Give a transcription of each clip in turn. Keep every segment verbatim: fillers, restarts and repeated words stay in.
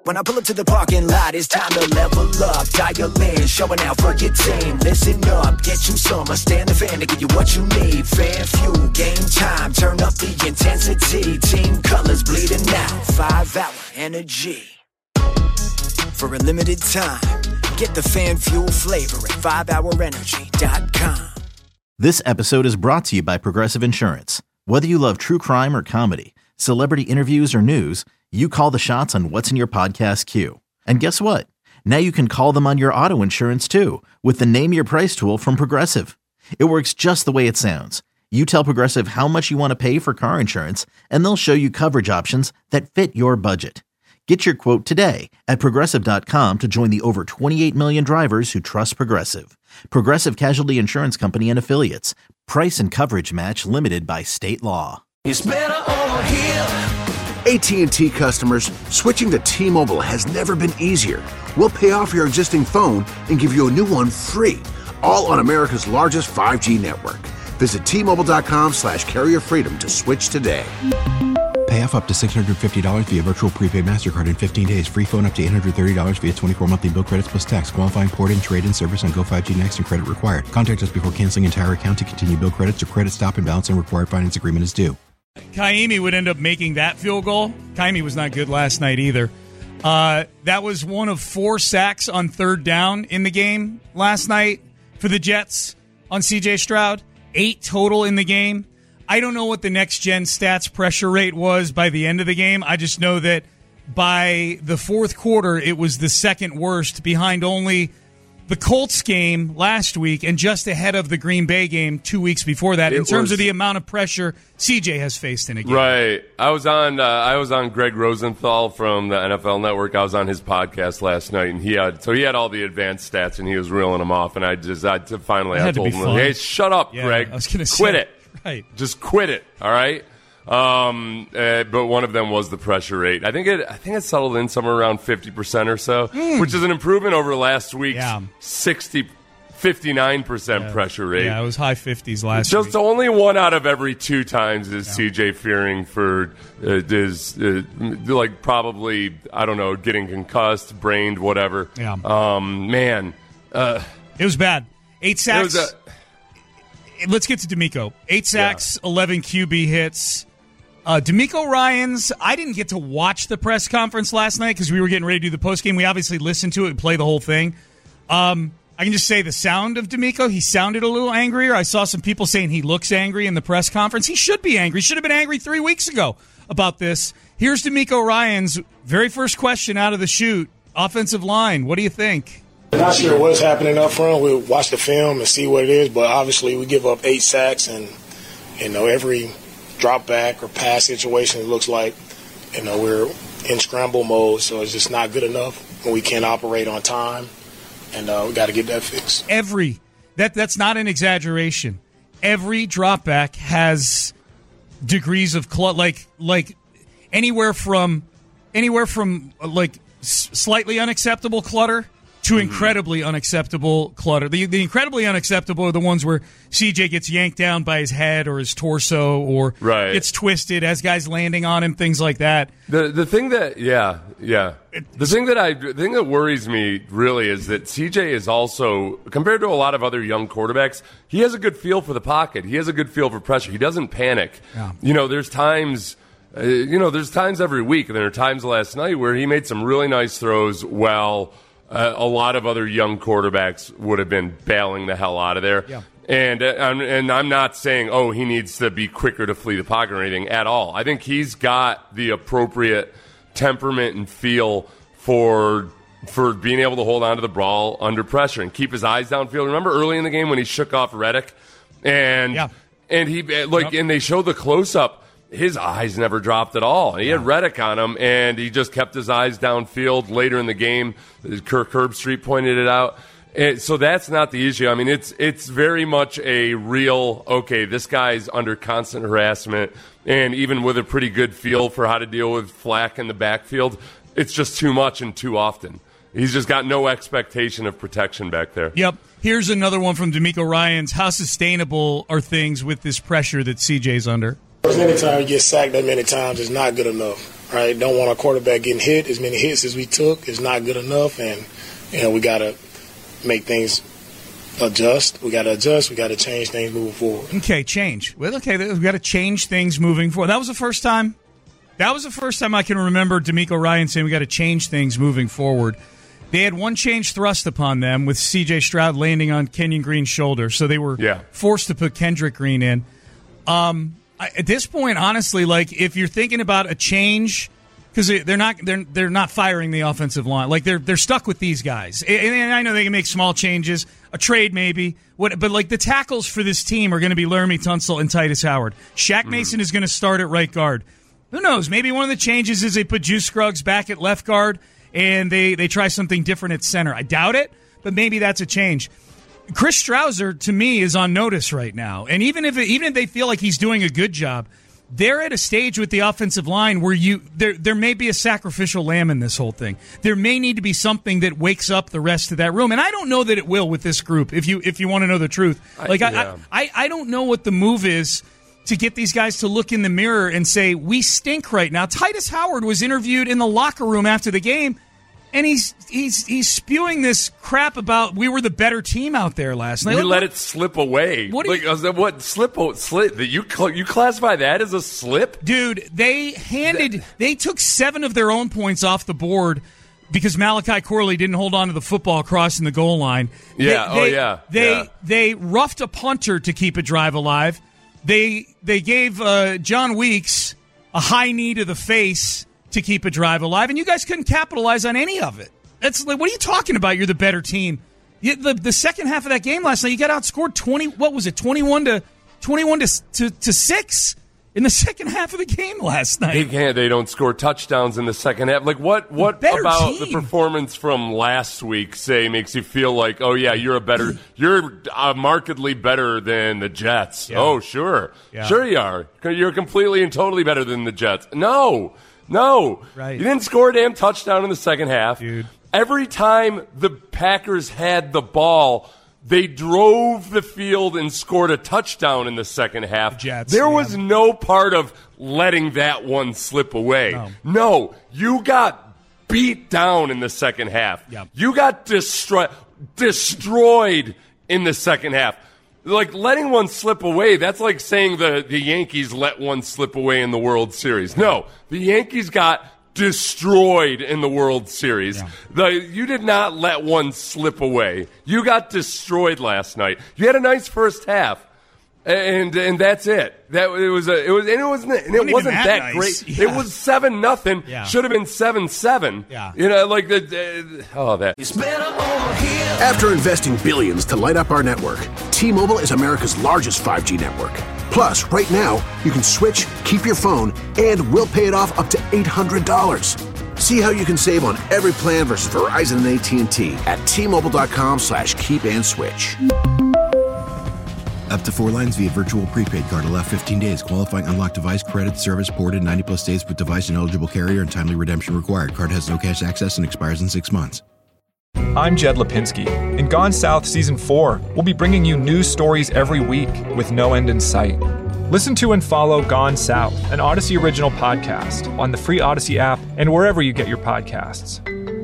When I pull up to the parking lot, it's time to level up. Dial in, showing out for your team. Listen up, get you some. I stand the fan to give you what you need. Fan fuel, game time, turn up the intensity. Team colors bleeding out, five hour energy. For a limited time, get the fan fuel flavor at five hour energy dot com. This episode is brought to you by Progressive Insurance. Whether you love true crime or comedy, celebrity interviews or news, you call the shots on what's in your podcast queue. And guess what? Now you can call them on your auto insurance too with the Name Your Price tool from Progressive. It works just the way it sounds. You tell Progressive how much you want to pay for car insurance, and they'll show you coverage options that fit your budget. Get your quote today at Progressive dot com to join the over twenty-eight million drivers who trust Progressive. Progressive Casualty Insurance Company and Affiliates. Price and coverage match limited by state law. It's better over here. A T and T customers, switching to T-Mobile has never been easier. We'll pay off your existing phone and give you a new one free, all on America's largest five G network. Visit T Mobile dot com slash carrier freedom to switch today. Pay off up to six hundred fifty dollars via virtual prepaid MasterCard in fifteen days. Free phone up to eight hundred thirty dollars via twenty-four monthly bill credits plus tax. Qualifying port-in, trade-in service on Go five G Next and credit required. Contact us before canceling entire account to continue bill credits or credit stop and balance and required finance agreement is due. Kaimi would end up making that field goal. Kaimi was not good last night either. Uh, that was one of four sacks on third down in the game last night for the Jets on C J Stroud. Eight total in the game. I don't know what the next-gen stats pressure rate was by the end of the game. I just know that by the fourth quarter, it was the second worst, behind only the Colts game last week and just ahead of the Green Bay game two weeks before that, it in terms was, of the amount of pressure C J has faced in a game. Right. I was on uh, I was on Greg Rosenthal from the N F L Network. I was on his podcast last night, and he had so he had all the advanced stats, and he was reeling them off. And I just I finally I told to him, "Hey, shut up, yeah, Greg. I was gonna quit say, it. Right. Just quit it. All right." Um, uh, but one of them was the pressure rate. I think it. I think it settled in somewhere around fifty percent or so, mm. which is an improvement over last week's yeah. sixty, fifty-nine percent yeah. pressure rate. Yeah, it was high fifties last. Just week. only one out of every two times is yeah. C J fearing for uh, is uh, like probably I don't know getting concussed, brained, whatever. Yeah. Um, man, uh, it was bad. Eight sacks. A, Let's get to D'Amico. Eight sacks, yeah. eleven Q B hits. Uh, D'Amico Ryans, I didn't get to watch the press conference last night because we were getting ready to do the postgame. We obviously listened to it and play the whole thing. Um, I can just say the sound of D'Amico, he sounded a little angrier. I saw some people saying he looks angry in the press conference. He should be angry. He should have been angry three weeks ago about this. Here's D'Amico Ryans' very first question out of the chute. Offensive line, what do you think? Not sure what's happening up front. We'll watch the film and see what it is, but obviously we give up eight sacks, and, you know, every drop back or pass situation, it looks like, you know, we're in scramble mode, so it's just not good enough when we can't operate on time, and uh, we got to get that fixed. Every that that's not an exaggeration. Every drop back has degrees of cl- like like anywhere from anywhere from like s- slightly unacceptable clutter to incredibly unacceptable clutter. The, the incredibly unacceptable are the ones where C J gets yanked down by his head or his torso or right. gets twisted as guys landing on him, things like that. The the thing that yeah yeah the thing that I the thing that worries me really is that C J is also, compared to a lot of other young quarterbacks, he has a good feel for the pocket. He has a good feel for pressure. He doesn't panic. Yeah. You know, there's times. Uh, you know, there's times every week, and there are times last night where he made some really nice throws. Well. Uh, a lot of other young quarterbacks would have been bailing the hell out of there. Yeah. And, uh, I'm, and I'm not saying, oh, he needs to be quicker to flee the pocket or anything at all. I think he's got the appropriate temperament and feel for for being able to hold on to the ball under pressure and keep his eyes downfield. Remember early in the game when he shook off Reddick? And, yeah. and, he, like, yep. and they showed the close-up. His eyes never dropped at all. He yeah. had Reddick on him, and he just kept his eyes downfield later in the game. Kirk Herbstreit pointed it out. And so that's not the issue. I mean, it's it's very much a real, okay, this guy's under constant harassment, and even with a pretty good feel for how to deal with Flack in the backfield, it's just too much and too often. He's just got no expectation of protection back there. Yep. Here's another one from D'Amico Ryans. How sustainable are things with this pressure that C J's under? Anytime you get sacked that many times is not good enough. right? Don't want our quarterback getting hit. As many hits as we took is not good enough, and you know we got to make things adjust. We got to adjust. We got to change things moving forward. Okay, change. Well, okay, we got to change things moving forward. That was the first time. That was the first time I can remember D'Amico Ryan saying we got to change things moving forward. They had one change thrust upon them with C J Stroud landing on Kenyon Green's shoulder, so they were yeah. forced to put Kendrick Green in. Um, I, at this point, honestly, like if you're thinking about a change, because they're not they're they're not firing the offensive line, like they're they're stuck with these guys. And, and I know they can make small changes, a trade maybe, what, but like the tackles for this team are going to be Laramie Tunsil and Titus Howard. Shaq Mason mm. is going to start at right guard. Who knows? Maybe one of the changes is they put Juice Scruggs back at left guard and they, they try something different at center. I doubt it, but maybe that's a change. Chris Strausser, to me, is on notice right now. And even if it, even if they feel like he's doing a good job, they're at a stage with the offensive line where you there there may be a sacrificial lamb in this whole thing. There may need to be something that wakes up the rest of that room. And I don't know that it will with this group, if you if you want to know the truth. Like I, yeah. I, I, I don't know what the move is to get these guys to look in the mirror and say, we stink right now. Titus Howard was interviewed in the locker room after the game, and he's he's he's spewing this crap about we were the better team out there last night. We like, let what, it slip away. What, like, you, what slip? Slip? You you classify that as a slip, dude? They handed that, they took seven of their own points off the board because Malachi Corley didn't hold on to the football crossing the goal line. Yeah. They, oh they, yeah. They yeah. they roughed a punter to keep a drive alive. They they gave uh, John Weeks a high knee to the face to keep a drive alive, and you guys couldn't capitalize on any of it. That's like, what are you talking about? You're the better team. You, the the second half of that game last night, you got outscored twenty. What was it? Twenty-one to twenty-one to to, to six in the second half of the game last night. They can't. They don't score touchdowns in the second half. Like what? What better about team. the performance from last week? Say makes you feel like, oh yeah, you're a better, you're uh, markedly better than the Jets. Yeah. Oh sure, yeah. sure you are. You're completely and totally better than the Jets. No, no, right. You didn't score a damn touchdown in the second half, dude. Every time the Packers had the ball, they drove the field and scored a touchdown in the second half. Jets, there yeah. was no part of letting that one slip away. No, no you got beat down in the second half. Yep. You got destroyed destroyed in the second half. Like, letting one slip away, that's like saying the, the Yankees let one slip away in the World Series. No, the Yankees got destroyed in the World Series. Yeah. The, you did not let one slip away. You got destroyed last night. You had a nice first half, and and that's it. That it was a it was and it wasn't and it wasn't that, that great. Nice. Yeah. It was seven nothing. Yeah. Should have been seven seven. Yeah. You know, like the uh, oh that. It's better over here. After investing billions to light up our network, T-Mobile is America's largest five G network. Plus, right now, you can switch, keep your phone, and we'll pay it off up to eight hundred dollars. See how you can save on every plan versus Verizon and A T and T at T-Mobile.com slash keep and switch. Up to four lines via virtual prepaid card. Allow fifteen days. Qualifying unlocked device credit service ported ninety plus days with device and eligible carrier and timely redemption required. Card has no cash access and expires in six months. I'm Jed Lipinski. In Gone South Season four, we'll be bringing you news stories every week with no end in sight. Listen to and follow Gone South, an Odyssey original podcast, on the free Odyssey app and wherever you get your podcasts.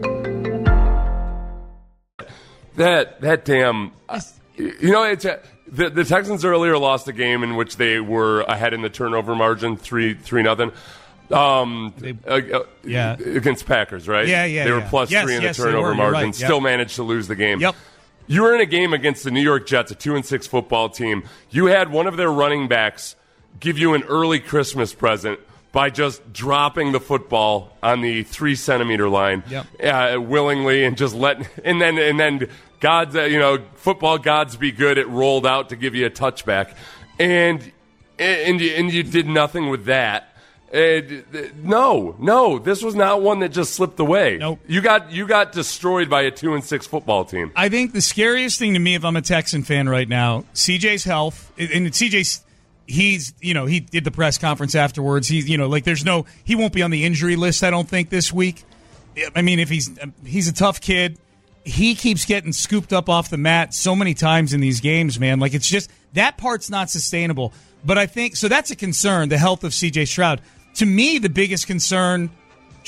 That that damn, uh, you know, it's a, the the Texans earlier lost a game in which they were ahead in the turnover margin, three three nothing. Um, they, uh, yeah, against Packers, right? Yeah, yeah. They were yeah. plus yes, three in yes, the turnover were, margin, right. still yep. managed to lose the game. Yep. You were in a game against the New York Jets, a two and six football team. You had one of their running backs give you an early Christmas present by just dropping the football on the three centimeter line, yep. uh, willingly, and just let, and then and then God's, uh, you know, football gods be good. It rolled out to give you a touchback, and and you, and you did nothing with that. And, uh, no, no, this was not one that just slipped away. Nope. You got you got destroyed by a two and six football team. I think the scariest thing to me, if I'm a Texan fan right now, C J's health, and C J's, he's, you know, he did the press conference afterwards. He's, you know, like there's no, he won't be on the injury list, I don't think, this week. I mean, if he's, he's a tough kid. He keeps getting scooped up off the mat so many times in these games, man. Like, it's just, that part's not sustainable. But I think, so that's a concern, the health of C J Stroud. To me, the biggest concern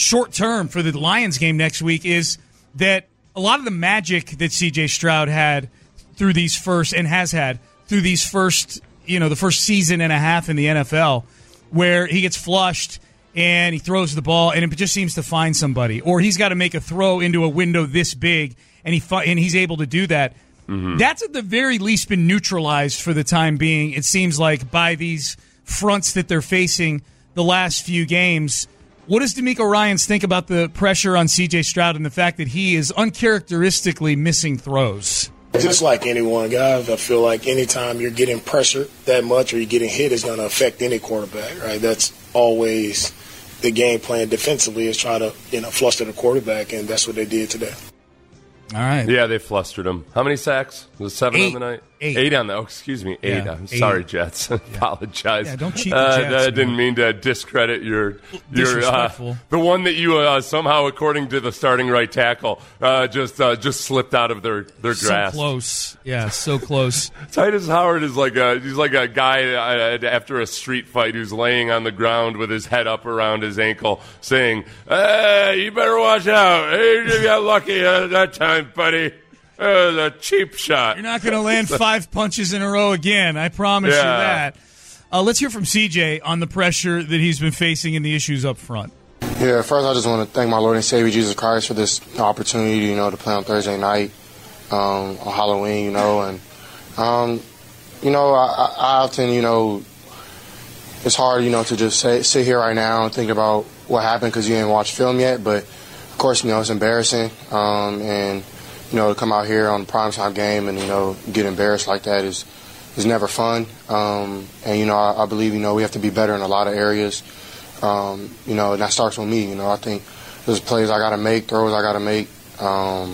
short term for the Lions game next week is that a lot of the magic that C J Stroud had through these first and has had through these first, you know, the first season and a half in the N F L, where he gets flushed and he throws the ball and it just seems to find somebody, or he's got to make a throw into a window this big and he fi- and he's able to do that. Mm-hmm. That's at the very least been neutralized for the time being, it seems like, by these fronts that they're facing the last few games. What does DeMeco Ryans think about the pressure on C J Stroud and the fact that he is uncharacteristically missing throws? Just like anyone, guys, I feel like anytime you're getting pressured that much or you're getting hit, it's going to affect any quarterback, right? That's always the game plan defensively, is try to, you know, fluster the quarterback, and that's what they did today. All right. Yeah, they flustered him. How many sacks? Was it seven Eight. on the night? Eight. Eight on the. Oh, excuse me. Eight. Yeah, I'm eight. sorry, Jets. Yeah. Apologize. Yeah, don't cheat the uh, Jets, I didn't man. mean to discredit your your uh, Disrespectful. the one that you uh, somehow, according to the starting right tackle, uh, just uh, just slipped out of their their So grasp. close. Yeah, so close. Titus Howard is like a he's like a guy uh, after a street fight who's laying on the ground with his head up around his ankle, saying, "Hey, you better watch out. Hey, you got lucky uh, that time, buddy. Uh, the cheap shot." You're not going to land five punches in a row again. I promise Yeah. you that. Uh, let's hear from C J on the pressure that he's been facing and the issues up front. Yeah, first I just want to thank my Lord and Savior Jesus Christ for this opportunity, you know, to play on Thursday night, um, on Halloween, you know, and um, you know, I, I often, you know, it's hard, you know, to just say, sit here right now and think about what happened because you didn't watch film yet, but of course, you know, it's embarrassing, um, and you know, to come out here on a primetime game and, you know, get embarrassed like that is is never fun. Um, and, you know, I, I believe, you know, we have to be better in a lot of areas. Um, you know, and that starts with me. You know, I think there's plays I got to make, throws I got to make. Um,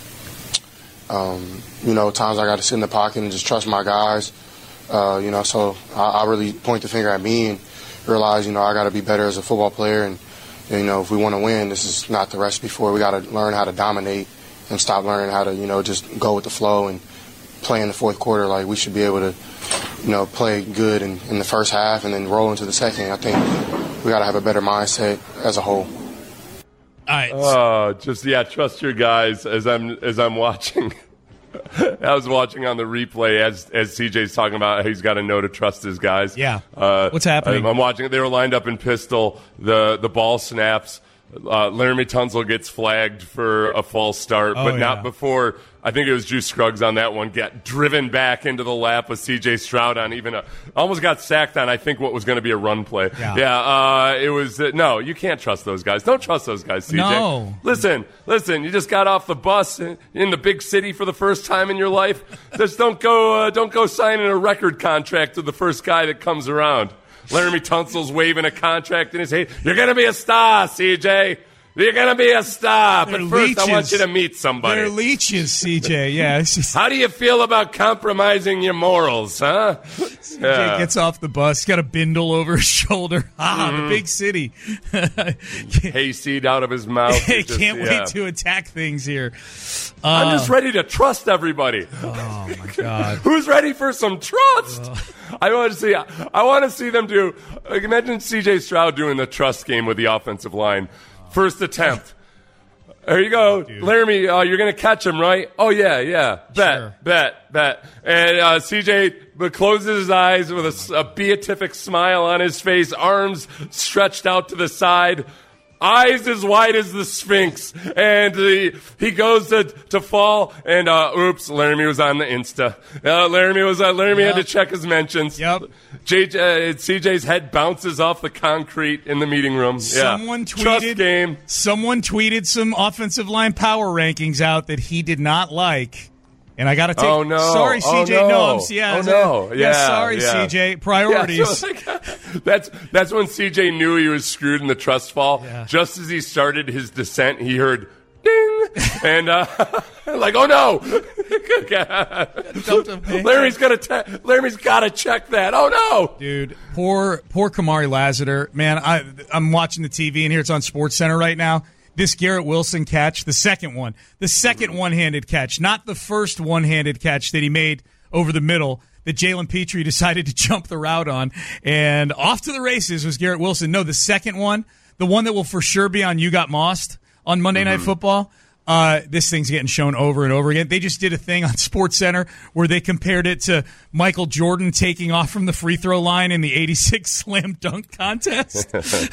um, you know, times I got to sit in the pocket and just trust my guys. Uh, you know, so I, I really point the finger at me and realize, you know, I got to be better as a football player. And, you know, if we want to win, this is not the recipe for it. We got to learn how to dominate and stop learning how to, you know, just go with the flow and play in the fourth quarter. Like, we should be able to, you know, play good in, in the first half and then roll into the second. I think we got to have a better mindset as a whole. All right. Oh, just yeah, trust your guys. As I'm as I'm watching, I was watching on the replay as as C J's talking about how he's got to know to trust his guys. Yeah. Uh, What's happening? I'm watching. They were lined up in pistol. The the ball snaps. Uh, Laramie Tunsil gets flagged for a false start, Oh, but yeah. not before. I think it was Juice Scruggs on that one. Got driven back into the lap with C J Stroud on even a almost got sacked on I think what was going to be a run play. Yeah. Yeah, uh, it was uh, no. You can't trust those guys. Don't trust those guys, C J. No. Listen, listen. You just got off the bus in, in the big city for the first time in your life. Just don't go. Uh, don't go signing a record contract to the first guy that comes around. Laramie Tunsil's waving a contract in his hand. You're going to be a star, C J. You're going to be a star. They're But first, I want leeches. you to meet somebody. They're leeches, C J. Yeah. it's just- How do you feel about compromising your morals, huh? C J gets off the bus. He's got a bindle over his shoulder. Ah, Mm-hmm. the big city. Hayseed out of his mouth. Hey, It just- can't yeah. wait to attack things here. I'm just ready to trust everybody. Oh, my God. Who's ready for some trust? I want to see. I want to see them do. Like, imagine C J Stroud doing the trust game with the offensive line. First attempt. There you go, Laramie. Uh, you're going to catch him, right? Oh yeah, yeah. Bet, Sure. bet, bet. And uh, C J closes his eyes with a, s- a beatific smile on his face, arms stretched out to the side. Eyes as wide as the Sphinx, and he, he goes to, to fall, and uh, oops, Laramie was on the Insta. Uh, Laramie was uh, Laramie Yep. had to check his mentions. Yep. J J, uh, C J's head bounces off the concrete in the meeting room. Yeah. Someone Trust tweeted. game. Someone tweeted some offensive line power rankings out that he did not like, and I got to take. Oh, no. Sorry, C J. Oh, no, no. I'm, yeah, Oh, yeah, no. yeah, Yeah, sorry, yeah. C J. Priorities. Yeah, so like, that's that's when C J knew he was screwed in the trust fall. Yeah. Just as he started his descent, he heard ding, and uh, like, oh no, Larry's gonna te- Laramie's got to check that. Oh no, Dude, poor poor Kamari Lassiter. Man, I I'm watching the T V and here it's on SportsCenter right now. This Garrett Wilson catch, the second one, the second one-handed catch, not the first one-handed catch that he made over the middle that Jalen Petrie decided to jump the route on, and off to the races was Garrett Wilson. No, the second one, the one that will for sure be on You Got Mossed on Monday mm-hmm. Night Football. Uh, this thing's getting shown over and over again. They just did a thing on SportsCenter where they compared it to Michael Jordan taking off from the free throw line in the eighty-six slam dunk contest.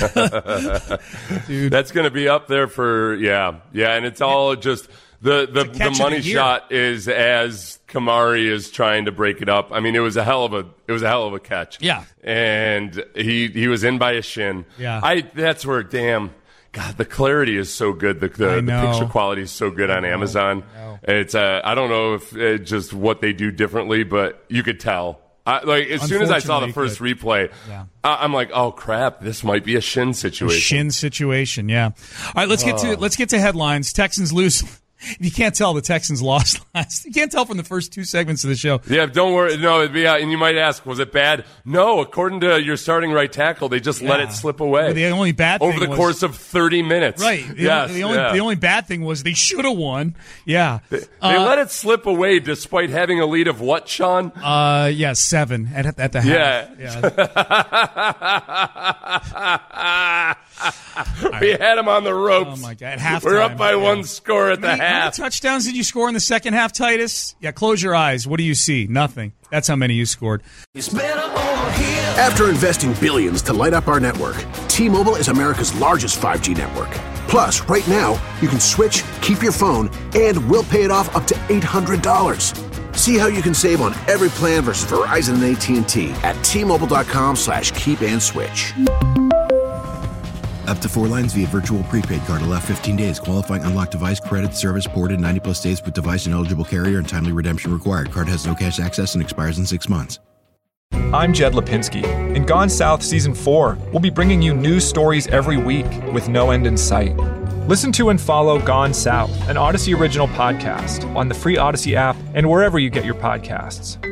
Dude, that's going to be up there for yeah, yeah, and it's all just the the, the money shot is as Kamari is trying to break it up. I mean, it was a hell of a it was a hell of a catch. Yeah, and he he was in by a shin. Yeah, I that's where damn. God, the clarity is so good. The, the, the picture quality is so good on Amazon. It's uh, I don't know if uh, just what they do differently, but you could tell. I, like as soon as I saw the first replay, yeah. I, I'm like, oh crap, this might be a shin situation. A shin situation, yeah. All right, let's get oh. to let's get to headlines. Texans lose. You can't tell the Texans lost last. You can't tell from the first two segments of the show. Yeah, don't worry. No, it'd be, uh, and you might ask, was it bad? No, according to your starting right tackle, they just yeah. let it slip away. Well, the only bad thing over the was, course of thirty minutes. Right. The, yes, only, the, only, yeah. the only bad thing was they should have won. Yeah. They, they uh, let it slip away despite having a lead of what, Sean? Uh, yeah, seven at at the half. Yeah. yeah. We had him on the ropes. Oh my God! At halftime, we're up by yeah. one score at how many, the half. How many touchdowns did you score in the second half, Titus? Yeah, close your eyes. What do you see? Nothing. That's how many you scored. After investing billions to light up our network, T-Mobile is America's largest five G network. Plus, right now, you can switch, keep your phone, and we'll pay it off up to eight hundred dollars. See how you can save on every plan versus Verizon and A T and T at T-Mobile.com slash keep and switch. Up to four lines via virtual prepaid card. Allow fifteen days. Qualifying unlocked device credit service ported ninety plus days with device and eligible carrier and timely redemption required. Card has no cash access and expires in six months. I'm Jed Lipinski. In Gone South Season four, we'll be bringing you news stories every week with no end in sight. Listen to and follow Gone South, an Odyssey original podcast on the free Odyssey app and wherever you get your podcasts.